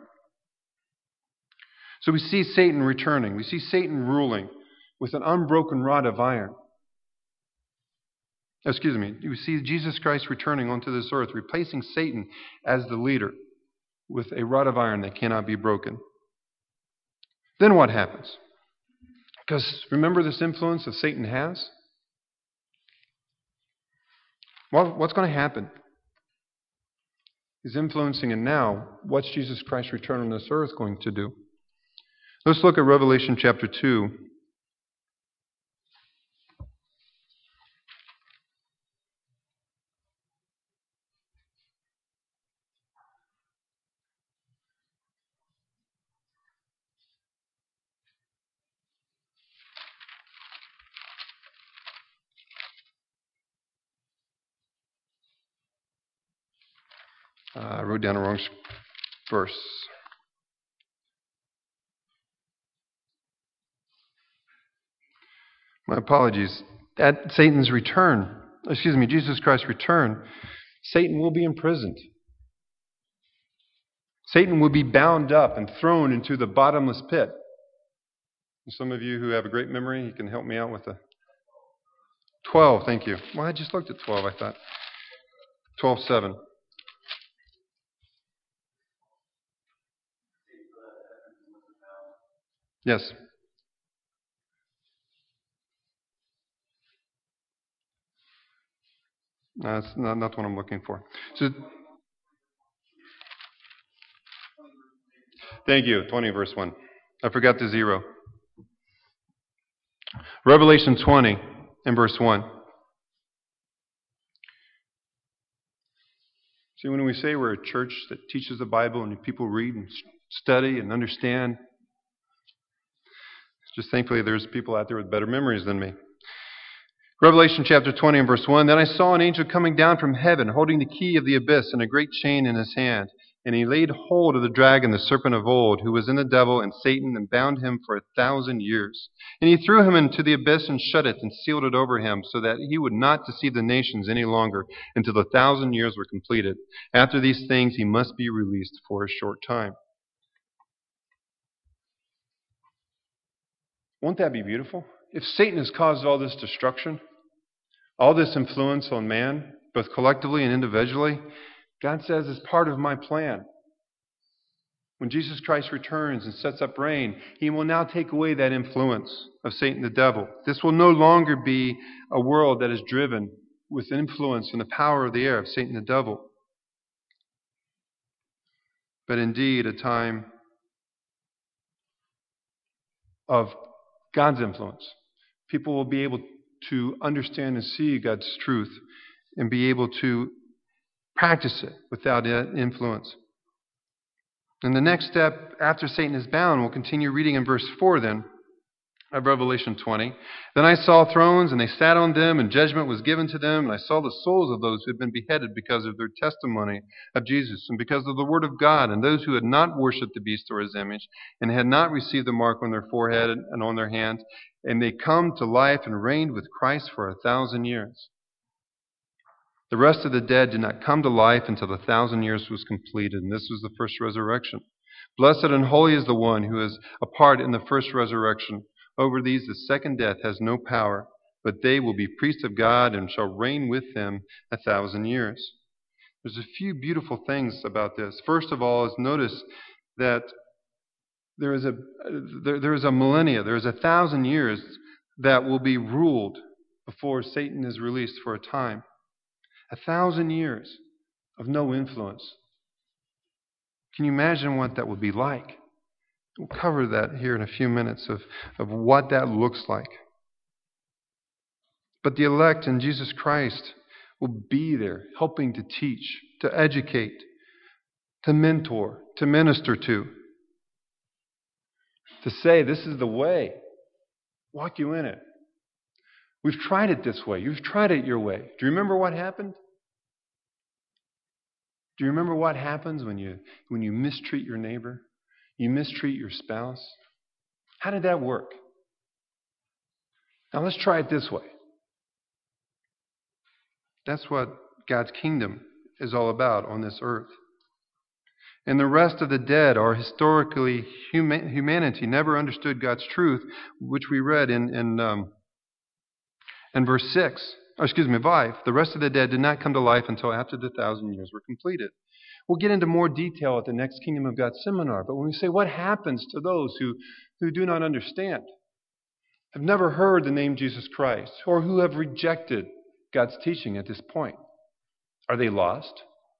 So we see Satan returning. We see Satan ruling with an unbroken rod of iron. Excuse me, you see Jesus Christ returning onto this earth, replacing Satan as the leader with a rod of iron that cannot be broken. Then what happens? Because remember this influence that Satan has? Well, what's going to happen? He's influencing it now. What's Jesus Christ's return on this earth going to do? Let's look at Revelation chapter two. Uh, I wrote down the wrong verse. My apologies. At Satan's return, excuse me, Jesus Christ's return, Satan will be imprisoned. Satan will be bound up and thrown into the bottomless pit. Some of you who have a great memory, you can help me out with the twelve, thank you. Well, I just looked at twelve, I thought. twelve seven. Yes. No, that's not, not what I'm looking for. So, thank you, twenty verse one. I forgot the zero. Revelation twenty and verse one. See, when we say we're a church that teaches the Bible and people read and study and understand, just thankfully there's people out there with better memories than me. Revelation chapter twenty and verse one, Then I saw an angel coming down from heaven, holding the key of the abyss and a great chain in his hand. And he laid hold of the dragon, the serpent of old, who was in the devil and Satan, and bound him for a thousand years. And he threw him into the abyss and shut it and sealed it over him, so that he would not deceive the nations any longer until the thousand years were completed. After these things he must be released for a short time. Won't that be beautiful? If Satan has caused all this destruction, all this influence on man, both collectively and individually, God says it's part of my plan. When Jesus Christ returns and sets up reign, he will now take away that influence of Satan the devil. This will no longer be a world that is driven with influence and the power of the air of Satan the devil, but indeed a time of God's influence. People will be able to understand and see God's truth and be able to practice it without influence. And the next step after Satan is bound, we'll continue reading in verse four then of Revelation twenty. Then I saw thrones, and they sat on them, and judgment was given to them. And I saw the souls of those who had been beheaded because of their testimony of Jesus, and because of the word of God, and those who had not worshipped the beast or his image, and had not received the mark on their forehead and on their hands. And they come to life and reigned with Christ for a thousand years. The rest of the dead did not come to life until the thousand years was completed, and this was the first resurrection. Blessed and holy is the one who is a part in the first resurrection. Over these the second death has no power, but they will be priests of God and shall reign with them a thousand years. There's a few beautiful things about this. First of all, is notice that there is a there, there is a millennia, there is a thousand years that will be ruled before Satan is released for a time. A thousand years of no influence. Can you imagine what that would be like? We'll cover that here in a few minutes of, of what that looks like. But the elect in Jesus Christ will be there, helping to teach, to educate, to mentor, to minister to. To say, this is the way. Walk you in it. We've tried it this way. You've tried it your way. Do you remember what happened? Do you remember what happens when you when you mistreat your neighbor? You mistreat your spouse? How did that work? Now let's try it this way. That's what God's kingdom is all about on this earth. And the rest of the dead are historically human, humanity never understood God's truth, which we read in in, um, in verse six. Or excuse me, five. The rest of the dead did not come to life until after the thousand years were completed. We'll get into more detail at the next Kingdom of God seminar. But when we say what happens to those who, who do not understand, have never heard the name Jesus Christ, or who have rejected God's teaching at this point, are they lost?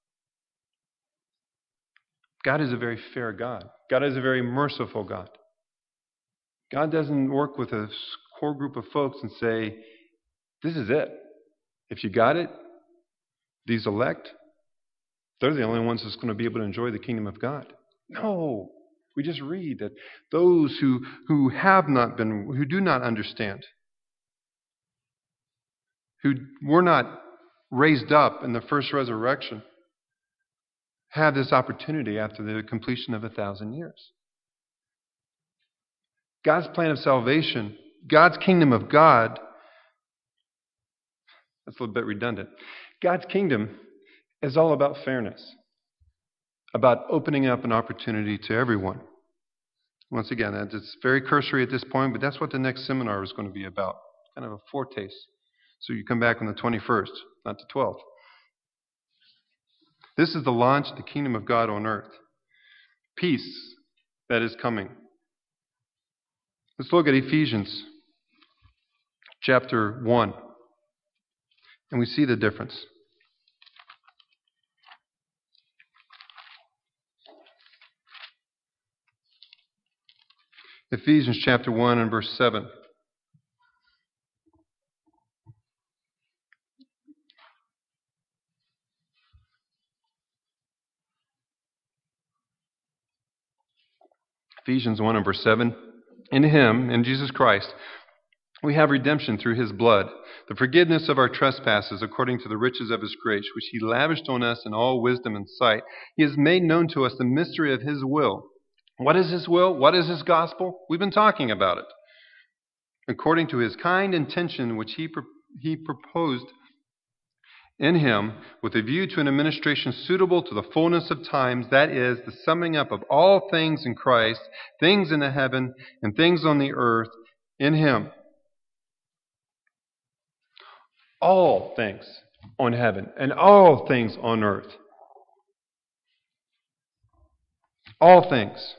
God is a very fair God. God is a very merciful God. God doesn't work with a core group of folks and say, this is it. If you got it, these elect, they're the only ones that's going to be able to enjoy the kingdom of God. No. We just read that those who, who have not been, who do not understand, who were not raised up in the first resurrection, have this opportunity after the completion of a thousand years. God's plan of salvation, God's kingdom of God, that's a little bit redundant. God's kingdom is all about fairness, about opening up an opportunity to everyone. Once again, it's very cursory at this point, but that's what the next seminar is going to be about, kind of a foretaste. So you come back on the twenty-first, not the twelfth. This is the launch of the kingdom of God on earth. Peace that is coming. Let's look at Ephesians chapter one, and we see the difference. Ephesians chapter one and verse seven. Ephesians one and verse seven. In Him, in Jesus Christ, we have redemption through His blood, the forgiveness of our trespasses according to the riches of His grace, which He lavished on us in all wisdom and sight. He has made known to us the mystery of His will. What is His will? What is His gospel? We've been talking about it. According to His kind intention, which He, pro- he proposed in Him, with a view to an administration suitable to the fullness of times, that is, the summing up of all things in Christ, things in the heaven and things on the earth, in Him. All things on heaven and all things on earth. All things.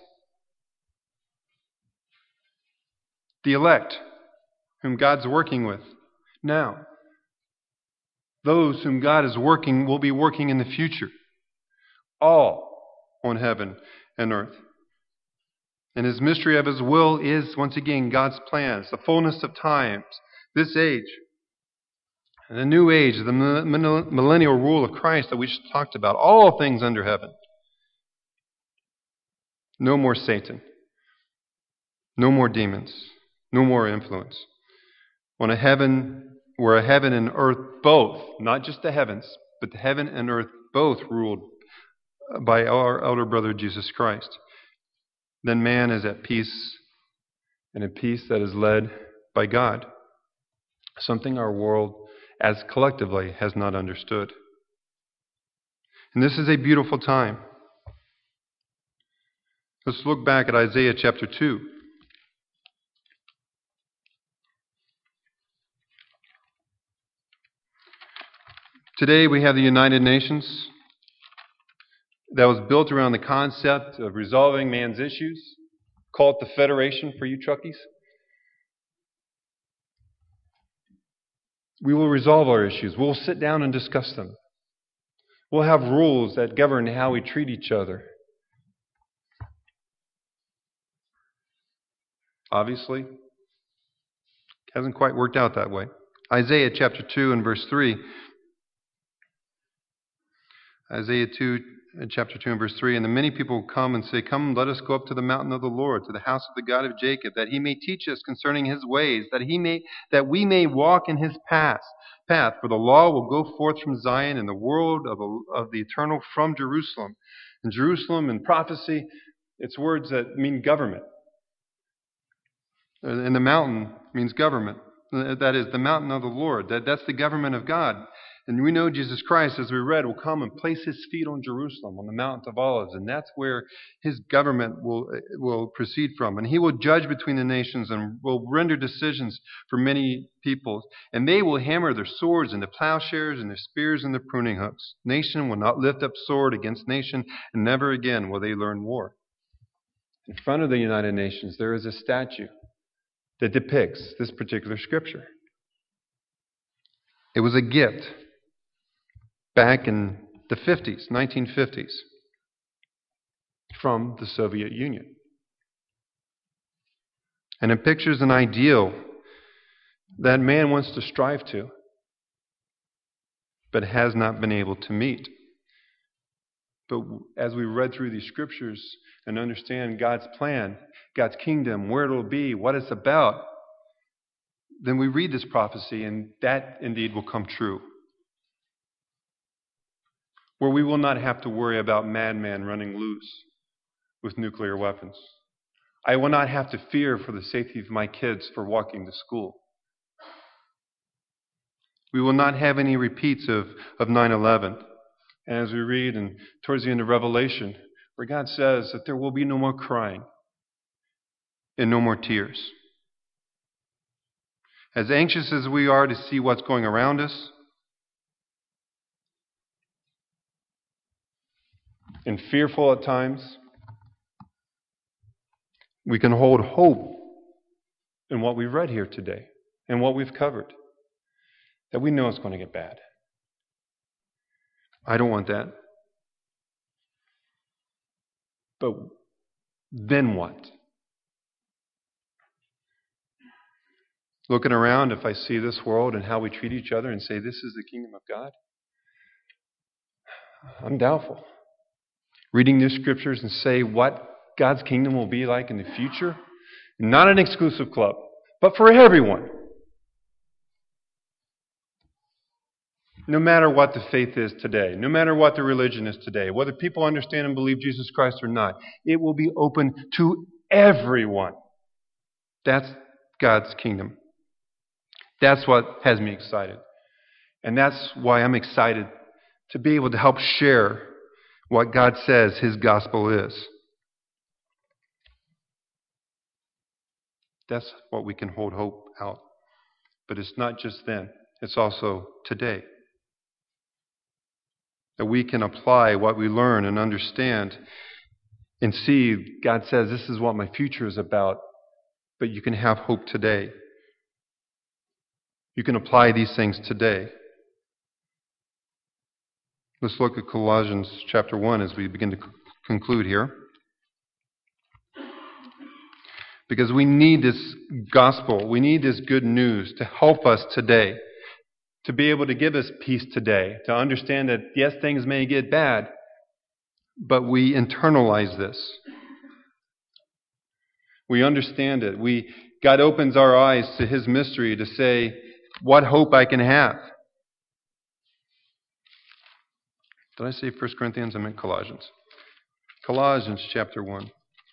The elect, whom God's working with now. Those whom God is working will be working in the future. All on heaven and earth. And His mystery of His will is, once again, God's plans, the fullness of times, this age, and the new age, the millennial rule of Christ that we just talked about. All things under heaven. No more Satan. No more demons. No more influence. On a heaven where a heaven and earth both, not just the heavens, but the heaven and earth both ruled by our elder brother Jesus Christ, then man is at peace, and a peace that is led by God, something our world as collectively has not understood. And this is a beautiful time. Let's look back at Isaiah chapter two. Today we have the United Nations that was built around the concept of resolving man's issues. Call it the Federation for you truckies. We will resolve our issues. We'll sit down and discuss them. We'll have rules that govern how we treat each other. Obviously, it hasn't quite worked out that way. Isaiah chapter two and verse three. Isaiah two, chapter two and verse three. And the many people will come and say, "Come, let us go up to the mountain of the Lord, to the house of the God of Jacob, that he may teach us concerning his ways, that he may that we may walk in his paths. Path, for the law will go forth from Zion, and the word of, of the eternal from Jerusalem." And Jerusalem in prophecy, it's words that mean government. And the mountain means government. That is the mountain of the Lord. That, that's the government of God. And we know Jesus Christ, as we read, will come and place his feet on Jerusalem, on the Mount of Olives. And that's where his government will, will proceed from. And he will judge between the nations and will render decisions for many peoples. And they will hammer their swords into plowshares and their spears into pruning hooks. Nation will not lift up sword against nation, and never again will they learn war. In front of the United Nations, there is a statue that depicts this particular scripture. It was a gift back in the fifties, nineteen fifties, from the Soviet Union. And it pictures an ideal that man wants to strive to, but has not been able to meet. But as we read through these scriptures and understand God's plan, God's kingdom, where it will be, what it's about, then we read this prophecy and that indeed will come true. Where we will not have to worry about madmen running loose with nuclear weapons. I will not have to fear for the safety of my kids for walking to school. We will not have any repeats of, of nine eleven. And as we read and towards the end of Revelation, where God says that there will be no more crying and no more tears. As anxious as we are to see what's going around us, and fearful at times, we can hold hope in what we've read here today and what we've covered. That we know it's going to get bad. I don't want that. But then what? Looking around, if I see this world and how we treat each other and say this is the kingdom of God, I'm doubtful. Reading these scriptures and say what God's kingdom will be like in the future, not an exclusive club, but for everyone. No matter what the faith is today, no matter what the religion is today, whether people understand and believe Jesus Christ or not, it will be open to everyone. That's God's kingdom. That's what has me excited. And that's why I'm excited to be able to help share what God says His gospel is. That's what we can hold hope out. But it's not just then. It's also today. That we can apply what we learn and understand and see God says this is what my future is about. But you can have hope today. You can apply these things today. Let's look at Colossians chapter one as we begin to c- conclude here. Because we need this gospel, we need this good news to help us today, to be able to give us peace today, to understand that yes, things may get bad, but we internalize this. We understand it. We God opens our eyes to His mystery to say, what hope I can have. Did I say First Corinthians? I meant Colossians. Colossians chapter one.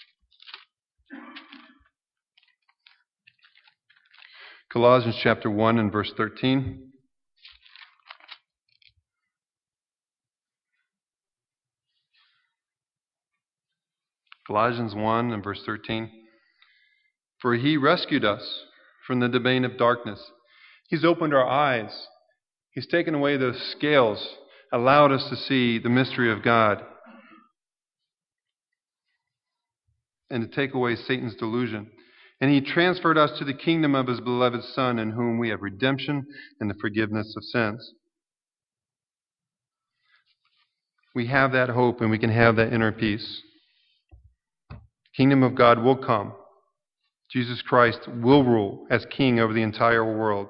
Colossians chapter one and verse thirteen. Colossians one and verse thirteen. For He rescued us from the domain of darkness. He's opened our eyes. He's taken away those scales, allowed us to see the mystery of God, and to take away Satan's delusion. And He transferred us to the kingdom of His beloved Son, in whom we have redemption and the forgiveness of sins. We have that hope, and we can have that inner peace. The kingdom of God will come. Jesus Christ will rule as King over the entire world.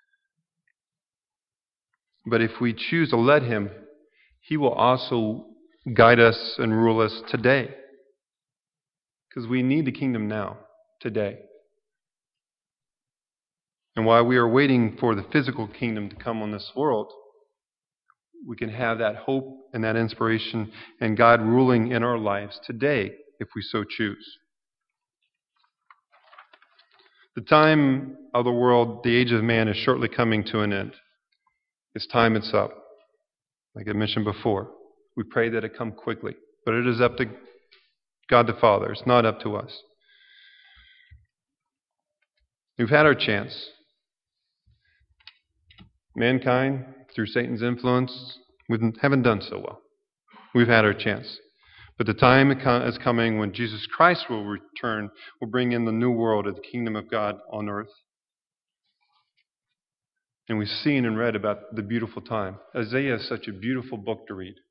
But if we choose to let Him, He will also guide us and rule us today. Because we need the kingdom now, today. And while we are waiting for the physical kingdom to come on this world, we can have that hope and that inspiration and God ruling in our lives today, if we so choose. The time of the world, the age of man, is shortly coming to an end. It's time it's up. Like I mentioned before, we pray that it come quickly. But it is up to God the Father. It's not up to us. We've had our chance. Mankind, through Satan's influence, we haven't done so well. We've had our chance. But the time is coming when Jesus Christ will return, will bring in the new world of the kingdom of God on earth. And we've seen and read about the beautiful time. Isaiah is such a beautiful book to read.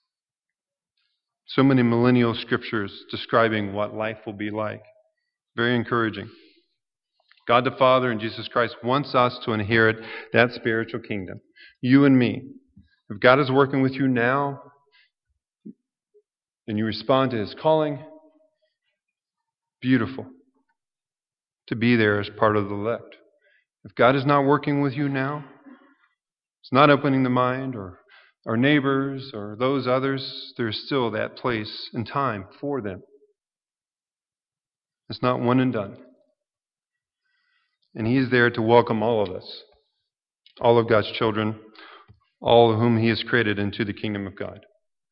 So many millennial scriptures describing what life will be like. Very encouraging. God the Father and Jesus Christ wants us to inherit that spiritual kingdom. You and me. If God is working with you now, and you respond to His calling, beautiful. To be there as part of the elect. If God is not working with you now, it's not opening the mind, or our neighbors, or those others, there's still that place and time for them. It's not one and done. And He is there to welcome all of us, all of God's children, all of whom He has created into the kingdom of God.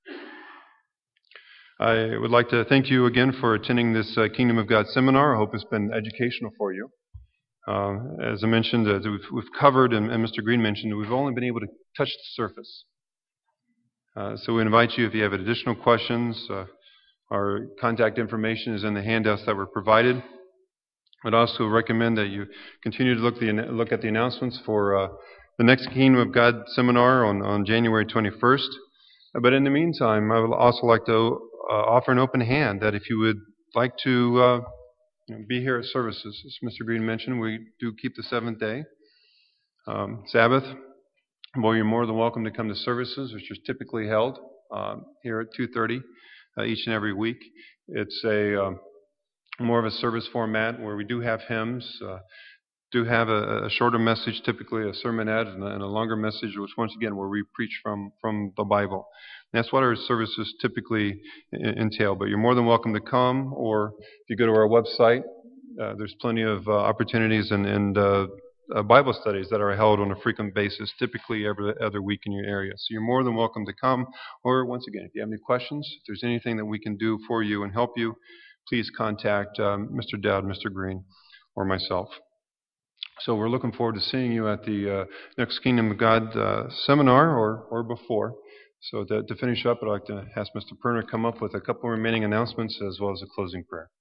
I would like to thank you again for attending this uh, Kingdom of God seminar. I hope it's been educational for you. Uh, as I mentioned, uh, we've, we've covered, and, and Mister Green mentioned, we've only been able to touch the surface. Uh, so we invite you, if you have additional questions, uh, our contact information is in the handouts that were provided. I'd also recommend that you continue to look, the, look at the announcements for uh, the next Kingdom of God seminar on, on January twenty-first. Uh, but in the meantime, I would also like to uh, offer an open hand that if you would like to uh, you know, be here at services, as Mister Green mentioned, we do keep the seventh day, um, Sabbath. Well, you're more than welcome to come to services, which are typically held um, here at two thirty uh, each and every week. It's a um, more of a service format where we do have hymns, uh, do have a, a shorter message, typically a sermonette, and a, and a longer message, which once again where we preach from, from the Bible. And that's what our services typically entail. But you're more than welcome to come, or if you go to our website, uh, there's plenty of uh, opportunities and, and uh, uh, Bible studies that are held on a frequent basis, typically every other week in your area. So you're more than welcome to come. Or once again, if you have any questions, if there's anything that we can do for you and help you, please contact um, Mister Dowd, Mister Green, or myself. So we're looking forward to seeing you at the uh, next Kingdom of God uh, seminar or, or before. So to, to finish up, I'd like to ask Mister Perner to come up with a couple remaining announcements as well as a closing prayer.